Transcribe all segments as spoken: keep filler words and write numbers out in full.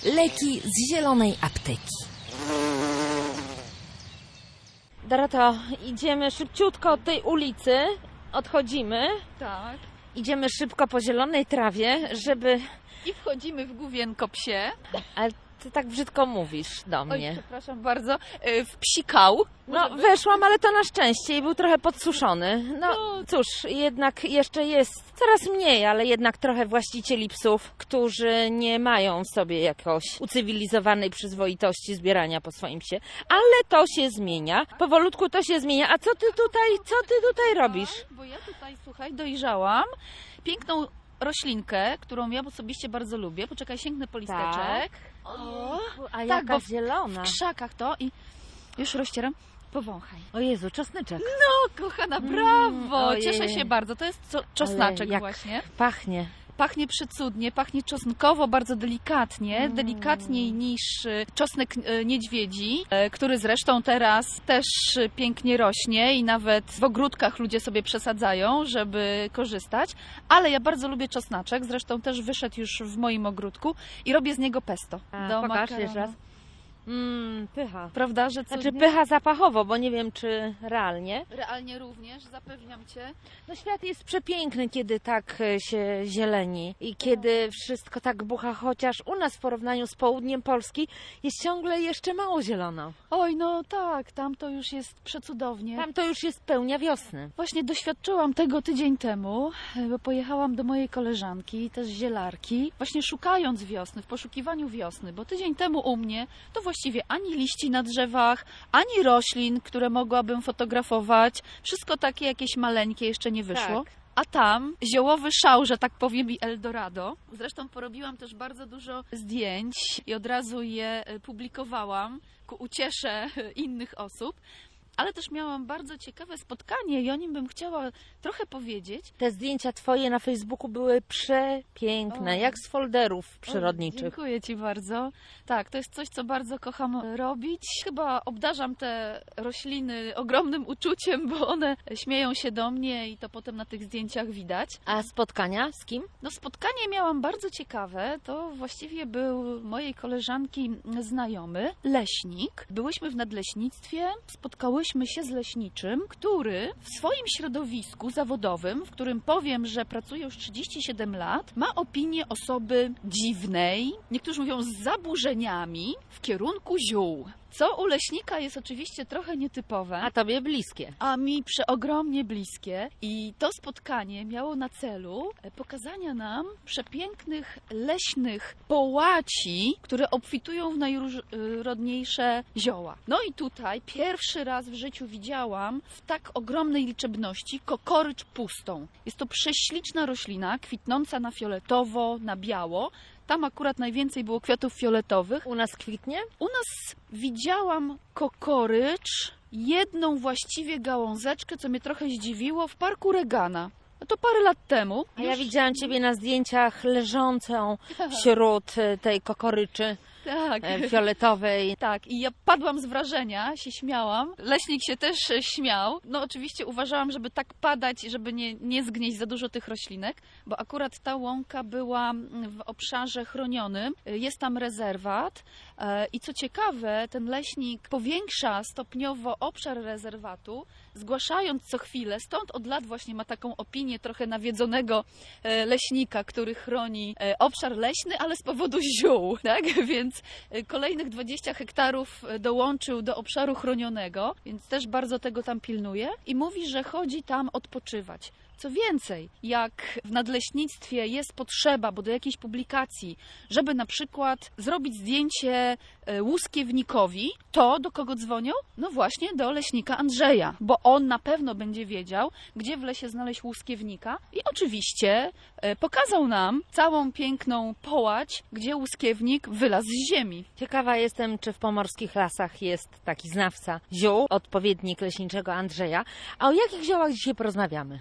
Leki z zielonej apteki. Doroto, idziemy szybciutko od tej ulicy, odchodzimy. Tak. Idziemy szybko po zielonej trawie, żeby... I wchodzimy w główienko psie. Ale ty tak brzydko mówisz do mnie. Oj, przepraszam bardzo. W psikał. No, weszłam, ale to na szczęście i był trochę podsuszony. No, No. cóż, jednak jeszcze jest coraz mniej, ale jednak trochę właścicieli psów, którzy nie mają w sobie jakoś ucywilizowanej przyzwoitości zbierania po swoim psie. Ale to się zmienia. Powolutku to się zmienia. A co ty tutaj, co ty tutaj robisz? Bo ja tutaj, słuchaj, dojrzałam piękną roślinkę, którą ja osobiście bardzo lubię. Poczekaj, sięgnę po listeczek. Tak. O, A tak, jaka bo w, zielona. w krzakach to i już rozcieram. Powąchaj. O Jezu, czosnyczek. No, kochana, brawo! ojej. Cieszę się bardzo. To jest co, czosnaczek Ale jak właśnie. pachnie. Pachnie przecudnie, pachnie czosnkowo, bardzo delikatnie, Mm. delikatniej niż y, czosnek y, niedźwiedzi, y, który zresztą teraz też y, pięknie rośnie i nawet w ogródkach ludzie sobie przesadzają, żeby korzystać, ale ja bardzo lubię czosnaczek, zresztą też wyszedł już w moim ogródku i robię z niego pesto. A, do pokaż makaronu. jeszcze raz. Mmm, pycha. Prawda, że co Znaczy pycha zapachowo, bo nie wiem, czy realnie. Realnie również, zapewniam Cię. No świat jest przepiękny, kiedy tak e, się zieleni i kiedy wszystko tak bucha, chociaż u nas w porównaniu z południem Polski jest ciągle jeszcze mało zielono. Oj, no tak, tam to już jest przecudownie. Tam to już jest pełnia wiosny. Właśnie doświadczyłam tego tydzień temu, bo pojechałam do mojej koleżanki, też zielarki, właśnie szukając wiosny, w poszukiwaniu wiosny, bo tydzień temu u mnie to właściwie ani liści na drzewach, ani roślin, które mogłabym fotografować, wszystko takie jakieś maleńkie, jeszcze nie wyszło. Tak. A tam ziołowy szał, że tak powiem, i Eldorado. Zresztą porobiłam też bardzo dużo zdjęć i od razu je publikowałam ku uciesze innych osób. Ale też miałam bardzo ciekawe spotkanie i o nim bym chciała trochę powiedzieć. Te zdjęcia twoje na Facebooku były przepiękne, O. jak z folderów przyrodniczych. O, dziękuję Ci bardzo. Tak, to jest coś, co bardzo kocham robić. Chyba obdarzam te rośliny ogromnym uczuciem, bo one śmieją się do mnie i to potem na tych zdjęciach widać. A spotkania z kim? No spotkanie miałam bardzo ciekawe. To właściwie był mojej koleżanki znajomy, leśnik. Byłyśmy w nadleśnictwie, spotkałyśmy się z leśniczym, który w swoim środowisku zawodowym, w którym powiem, że pracuje już trzydzieści siedem lat, ma opinię osoby dziwnej, niektórzy mówią z zaburzeniami, w kierunku ziół. Co u leśnika jest oczywiście trochę nietypowe, A tobie bliskie. a mi przeogromnie bliskie. I to spotkanie miało na celu pokazania nam przepięknych leśnych połaci, które obfitują w najróżniejsze zioła. No i tutaj pierwszy raz w życiu widziałam w tak ogromnej liczebności kokorycz pustą. Jest to prześliczna roślina, kwitnąca na fioletowo, na biało. Tam akurat najwięcej było kwiatów fioletowych. U nas kwitnie? U nas widziałam kokorycz, jedną właściwie gałązeczkę, co mnie trochę zdziwiło, w parku Regana. No to parę lat temu. A ja Już- widziałam ciebie na zdjęciach leżącą wśród e, tej kokoryczy Tak. e, fioletowej. Tak, i ja padłam z wrażenia, się śmiałam. Leśnik się też e, śmiał. No oczywiście uważałam, żeby tak padać, żeby nie, nie zgnieść za dużo tych roślinek, bo akurat ta łąka była w obszarze chronionym. Jest tam rezerwat e, i co ciekawe, ten leśnik powiększa stopniowo obszar rezerwatu, zgłaszając co chwilę, stąd od lat właśnie ma taką opinię trochę nawiedzonego e, leśnika, który chroni e, obszar leśny, ale z powodu ziół, tak? Więc e, kolejnych dwadzieścia hektarów e, dołączył do obszaru chronionego, więc też bardzo tego tam pilnuje i mówi, że chodzi tam odpoczywać. Co więcej, jak w nadleśnictwie jest potrzeba, bo do jakiejś publikacji, żeby na przykład zrobić zdjęcie e, łuskiewnikowi, to do kogo dzwonią? No właśnie do leśnika Andrzeja, bo on na pewno będzie wiedział, gdzie w lesie znaleźć łuskiewnika i oczywiście e, pokazał nam całą piękną połać, gdzie łuskiewnik wylazł z ziemi. Ciekawa jestem, czy w pomorskich lasach jest taki znawca ziół, odpowiednik leśniczego Andrzeja. A o jakich ziołach dzisiaj porozmawiamy? No, dziś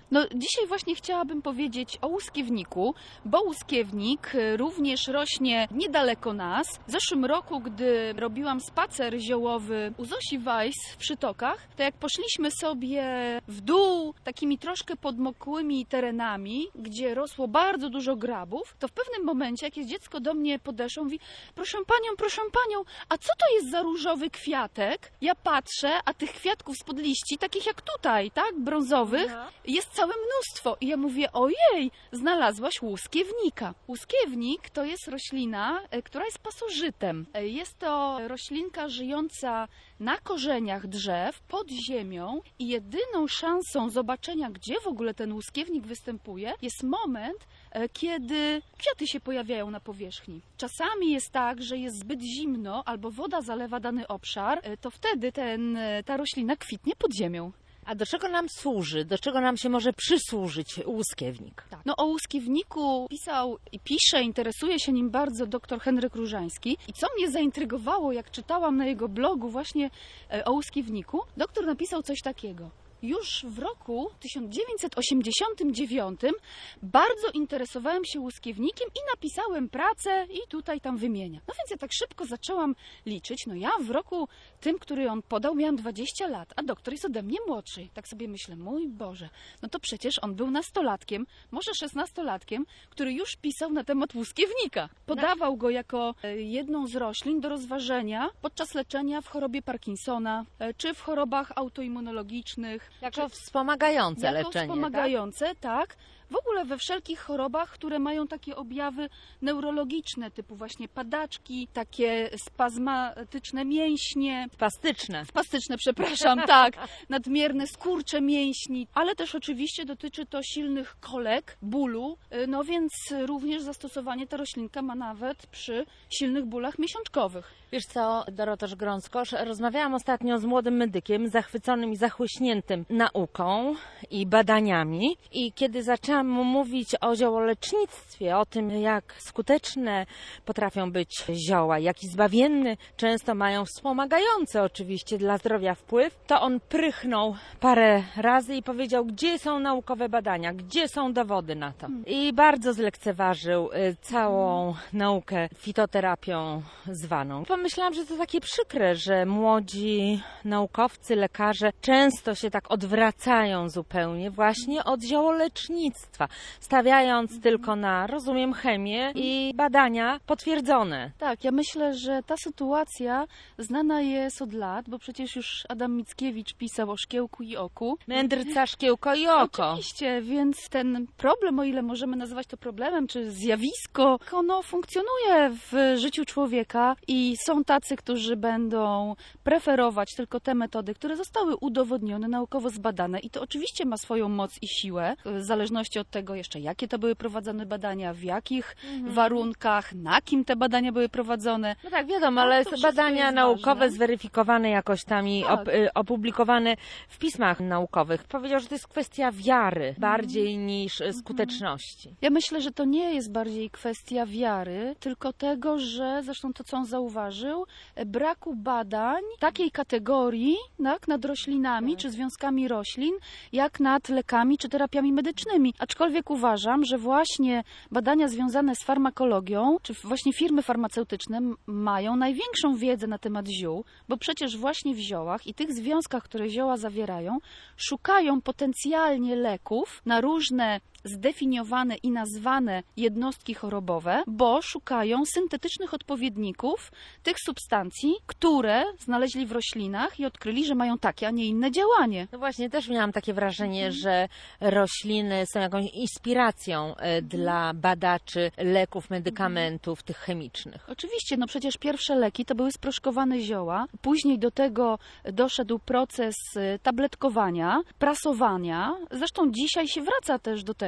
dzisiaj właśnie chciałabym powiedzieć o łuskiewniku, bo łuskiewnik również rośnie niedaleko nas. W zeszłym roku, gdy robiłam spacer ziołowy u Zosi Weiss w Przytokach, to jak poszliśmy sobie w dół takimi troszkę podmokłymi terenami, gdzie rosło bardzo dużo grabów, to w pewnym momencie jakieś dziecko do mnie podeszło i mówi: proszę panią, proszę panią, a co to jest za różowy kwiatek? Ja patrzę, a tych kwiatków spod liści, takich jak tutaj, tak, brązowych, No. jest całe mnóstwo. I ja mówię: ojej, znalazłaś łuskiewnika. Łuskiewnik to jest roślina, e, która jest pasożytem. E, Jest to roślinka żyjąca na korzeniach drzew, pod ziemią i jedyną szansą zobaczenia, gdzie w ogóle ten łuskiewnik występuje, jest moment, e, kiedy kwiaty się pojawiają na powierzchni. Czasami jest tak, że jest zbyt zimno albo woda zalewa dany obszar, e, to wtedy ten, e, ta roślina kwitnie pod ziemią. A do czego nam służy? Do czego nam się może przysłużyć łuskiewnik? Tak. No o łuskiewniku pisał i pisze, interesuje się nim bardzo dr Henryk Różański. I co mnie zaintrygowało, jak czytałam na jego blogu właśnie e, o łuskiewniku, doktor napisał coś takiego. Już w roku tysiąc dziewięćset osiemdziesiątym dziewiątym bardzo interesowałem się łuskiewnikiem i napisałem pracę i tutaj tam wymienia. No więc ja tak szybko zaczęłam liczyć. No ja w roku tym, który on podał, miałam dwadzieścia lat, a doktor jest ode mnie młodszy. Tak sobie myślę: mój Boże, no to przecież on był nastolatkiem, może szesnastolatkiem, który już pisał na temat łuskiewnika. Podawał go jako e, jedną z roślin do rozważenia podczas leczenia w chorobie Parkinsona, e, czy w chorobach autoimmunologicznych. Jako wspomagające Jako leczenie, wspomagające, tak? W ogóle we wszelkich chorobach, które mają takie objawy neurologiczne, typu właśnie padaczki, takie spazmatyczne mięśnie, tak? Spastyczne. spastyczne, przepraszam, tak, nadmierne skurcze mięśni, ale też oczywiście dotyczy to silnych kolek, bólu, no więc również zastosowanie ta roślinka ma nawet przy silnych bólach miesiączkowych. Wiesz co, Dorotoż Grąckosz, rozmawiałam ostatnio z młodym medykiem zachwyconym i zachłyśniętym nauką i badaniami i kiedy zaczęłam mu mówić o ziołolecznictwie, o tym, jak skuteczne potrafią być zioła, jaki zbawienny często mają wspomagający oczywiście dla zdrowia wpływ, to on prychnął parę razy i powiedział: gdzie są naukowe badania, gdzie są dowody na to. I bardzo zlekceważył y, całą naukę fitoterapią zwaną. Pomyślałam, że to takie przykre, że młodzi naukowcy, lekarze często się tak odwracają zupełnie właśnie od ziołolecznictwa, stawiając tylko na, rozumiem, chemię i badania potwierdzone. Tak, ja myślę, że ta sytuacja znana jest od lat, bo przecież już Adam Mickiewicz pisał o szkiełku i oku. Mędrca, szkiełko i oko. Oczywiście, więc ten problem, o ile możemy nazywać to problemem, czy zjawisko, ono funkcjonuje w życiu człowieka i są tacy, którzy będą preferować tylko te metody, które zostały udowodnione, naukowo zbadane i to oczywiście ma swoją moc i siłę, w zależności od tego jeszcze, jakie to były prowadzone badania, w jakich Mhm. warunkach, na kim te badania były prowadzone. No tak, wiadomo, Tak, ale to wszystko badania jest naukowe ważne. zweryfikowane jakoś tam i Tak. op, y, opublikowane w pismach naukowych. Powiedział, że to jest kwestia wiary bardziej niż y, skuteczności. Ja myślę, że to nie jest bardziej kwestia wiary, tylko tego, że zresztą to, co on zauważył, braku badań takiej kategorii, tak, nad roślinami Tak. czy związkami roślin, jak nad lekami czy terapiami medycznymi. Aczkolwiek uważam, że właśnie badania związane z farmakologią, czy właśnie firmy farmaceutyczne m- mają największą wiedzę na temat ziół, bo przecież właśnie w ziołach i tych związkach, które zioła zawierają, szukają potencjalnie leków na różne zdefiniowane i nazwane jednostki chorobowe, bo szukają syntetycznych odpowiedników tych substancji, które znaleźli w roślinach i odkryli, że mają takie, a nie inne działanie. No właśnie, też miałam takie wrażenie, że rośliny są jakąś inspiracją y, dla badaczy leków, medykamentów, tych chemicznych. Oczywiście, no przecież pierwsze leki to były sproszkowane zioła, później do tego doszedł proces y, tabletkowania, prasowania, zresztą dzisiaj się wraca też do tego,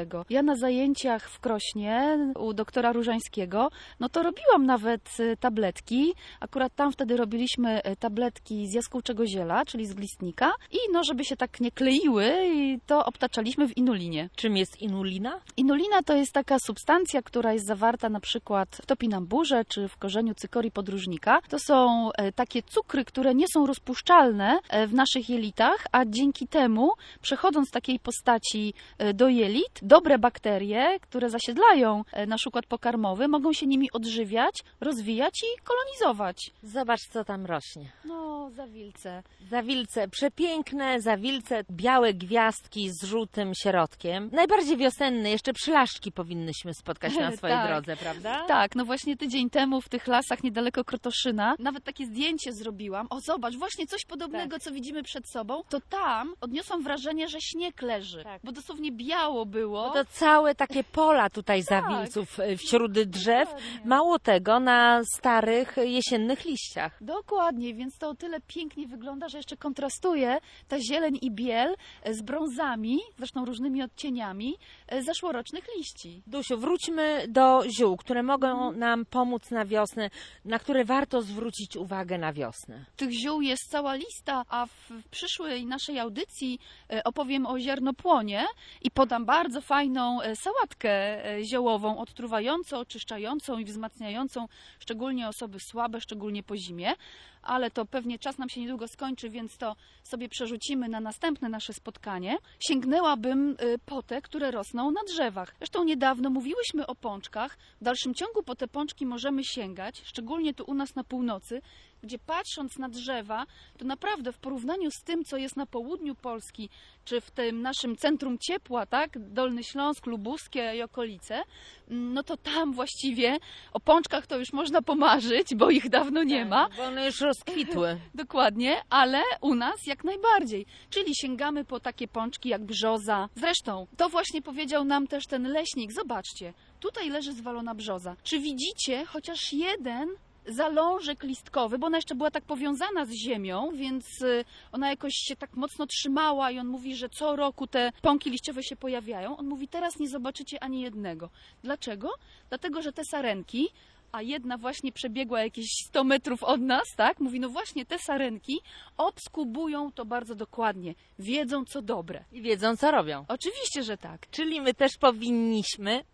tego. Ja na zajęciach w Krośnie u doktora Różańskiego, no to robiłam nawet y, tabletki. Akurat tam wtedy robiliśmy y, tabletki z jaskółczego ziela, czyli z glistnika. I no, żeby się tak nie kleiły, i to obtaczaliśmy w inulinie. Czym jest inulina? Inulina to jest taka substancja, która jest zawarta na przykład w topinamburze czy w korzeniu cykorii podróżnika. To są e, takie cukry, które nie są rozpuszczalne e, w naszych jelitach, a dzięki temu, przechodząc z takiej postaci e, do jelit, dobre bakterie, które zasiedlają e, nasz układ pokarmowy, mogą się nimi odżywiać, rozwijać i kolonizować. Zobacz, co tam rośnie. No, zawilce. Zawilce przepiękne, zawilce, białe gwiazdki z żółtym środkiem. Najbardziej wiosenne, jeszcze przylaszczki powinnyśmy spotkać na swojej Tak. drodze, prawda? Tak, no właśnie tydzień temu w tych lasach niedaleko Krotoszyna nawet takie zdjęcie zrobiłam. O, zobacz, właśnie coś podobnego, co widzimy przed sobą. To tam odniosłam wrażenie, że śnieg leży, Tak. bo dosłownie biało było. Bo to całe takie pola tutaj zawilców e, wśród drzew. Dokładnie. Mało tego, na starych jesiennych liściach. Dokładnie, więc to o tyle pięknie wygląda, że jeszcze kontrastuje ta zieleń i biel z brązami, zresztą różnymi odcieniami zeszłorocznych liści. Dusiu, wróćmy do ziół, które mogą nam pomóc na wiosnę, na które warto zwrócić uwagę na wiosnę. Tych ziół jest cała lista, a w przyszłej naszej audycji e, opowiem o ziarnopłonie i podam bardzo fajną e, sałatkę e, ziołową, odtruwającą, oczyszczającą i wzmacniającą szczególnie osoby słabe, szczególnie po zimie. Ale to pewnie czas nam się niedługo skończy, więc to sobie przerzucimy na następne nasze spotkanie. Sięgnęłabym y, po te, które rosną na drzewach. Zresztą niedawno mówiłyśmy o pączkach. W dalszym ciągu po te pączki możemy sięgać, szczególnie tu u nas na północy, gdzie patrząc na drzewa, to naprawdę w porównaniu z tym, co jest na południu Polski, czy w tym naszym centrum ciepła, tak, Dolny Śląsk, Lubuskie i okolice, no to tam właściwie o pączkach to już można pomarzyć, bo ich dawno nie ma. Bo one już rozkwitły. Dokładnie, ale u nas jak najbardziej. Czyli sięgamy po takie pączki jak brzoza. Zresztą, to właśnie powiedział nam też ten leśnik. Zobaczcie, tutaj leży zwalona brzoza. Czy widzicie chociaż jeden zalążek listkowy, bo ona jeszcze była tak powiązana z ziemią, więc ona jakoś się tak mocno trzymała i on mówi, że co roku te pąki liściowe się pojawiają. On mówi, teraz nie zobaczycie ani jednego. Dlaczego? Dlatego, że te sarenki, a jedna właśnie przebiegła jakieś sto metrów od nas, tak? Mówi, no właśnie te sarenki obskubują to bardzo dokładnie. Wiedzą, co dobre. I wiedzą, co robią. Oczywiście, że tak. Czyli my też powinniśmy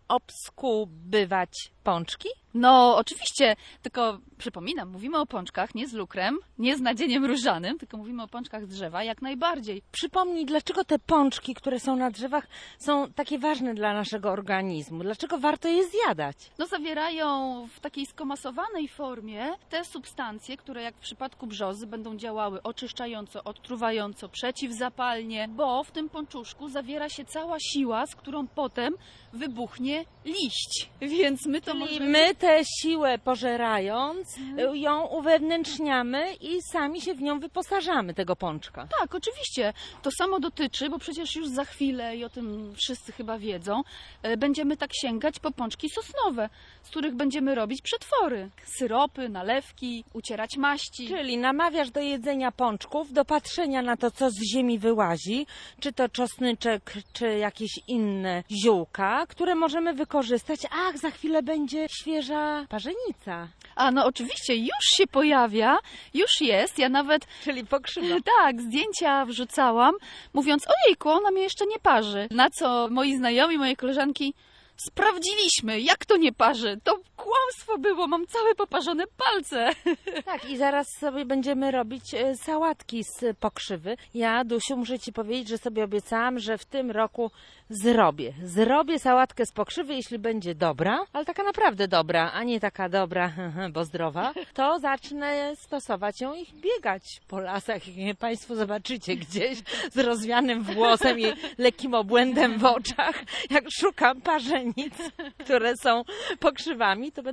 obskubywać pączki? No, oczywiście, tylko przypominam, mówimy o pączkach nie z lukrem, nie z nadzieniem różanym, tylko mówimy o pączkach z drzewa, jak najbardziej. Przypomnij, dlaczego te pączki, które są na drzewach, są takie ważne dla naszego organizmu? Dlaczego warto je zjadać? No, zawierają w takiej skomasowanej formie te substancje, które jak w przypadku brzozy będą działały oczyszczająco, odtruwająco, przeciwzapalnie, bo w tym pączuszku zawiera się cała siła, z którą potem wybuchnie liść. Więc my to Czyli możemy... my tę siłę pożerając, ją uwewnętrzniamy i sami się w nią wyposażamy, tego pączka. Tak, oczywiście. To samo dotyczy, bo przecież już za chwilę, i o tym wszyscy chyba wiedzą, e, będziemy tak sięgać po pączki sosnowe, z których będziemy robić przetwory. Syropy, nalewki, ucierać maści. Czyli namawiasz do jedzenia pączków, do patrzenia na to, co z ziemi wyłazi, czy to czosnyczek, czy jakieś inne ziółka, które możemy wykorzystać. Ach, za chwilę będzie świeża parzenica. A no oczywiście, już się pojawia, już jest. Ja nawet, Czyli pokrzywa. tak, zdjęcia wrzucałam, mówiąc, ojejku, ona mnie jeszcze nie parzy. Na co moi znajomi, moje koleżanki, sprawdziliśmy, jak to nie parzy. To kłamstwo było, mam całe poparzone palce. Tak, i zaraz sobie będziemy robić e, sałatki z pokrzywy. Ja, Dusiu, muszę Ci powiedzieć, że sobie obiecałam, że w tym roku zrobię. Zrobię sałatkę z pokrzywy, jeśli będzie dobra, ale taka naprawdę dobra, a nie taka dobra, bo zdrowa, to zacznę stosować ją i biegać po lasach. Jak Państwo zobaczycie gdzieś z rozwianym włosem i lekkim obłędem w oczach, jak szukam parzenic, które są pokrzywami, to będę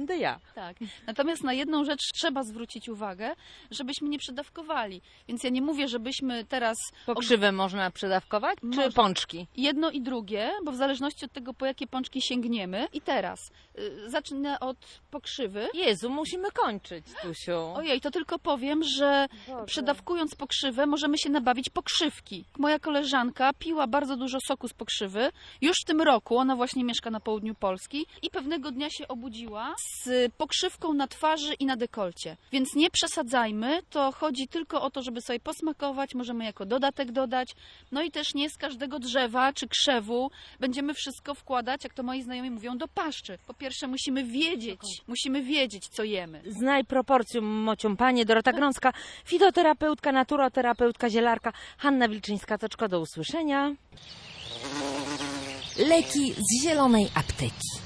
będę ja. Tak. Natomiast na jedną rzecz trzeba zwrócić uwagę, żebyśmy nie przedawkowali. Więc ja nie mówię, żebyśmy teraz Pokrzywę można przedawkować, czy Można. pączki? jedno i drugie, bo w zależności od tego, po jakie pączki sięgniemy. I teraz y, zacznę od pokrzywy. Jezu, musimy kończyć, Tusiu. Ojej, to tylko powiem, że Boże. przedawkując pokrzywę możemy się nabawić pokrzywki. Moja koleżanka piła bardzo dużo soku z pokrzywy. Już w tym roku, ona właśnie mieszka na południu Polski i pewnego dnia się obudziła z pokrzywką na twarzy i na dekolcie. Więc nie przesadzajmy, to chodzi tylko o to, żeby sobie posmakować, możemy jako dodatek dodać. No i też nie z każdego drzewa czy krzewu będziemy wszystko wkładać, jak to moi znajomi mówią, do paszczy. Po pierwsze musimy wiedzieć, musimy wiedzieć, co jemy. Znaj proporcjum, mocią panie. Dorota Grąska, fitoterapeutka, naturoterapeutka, zielarka. Hanna Wilczyńska-Toczko, do usłyszenia. Leki z zielonej apteki.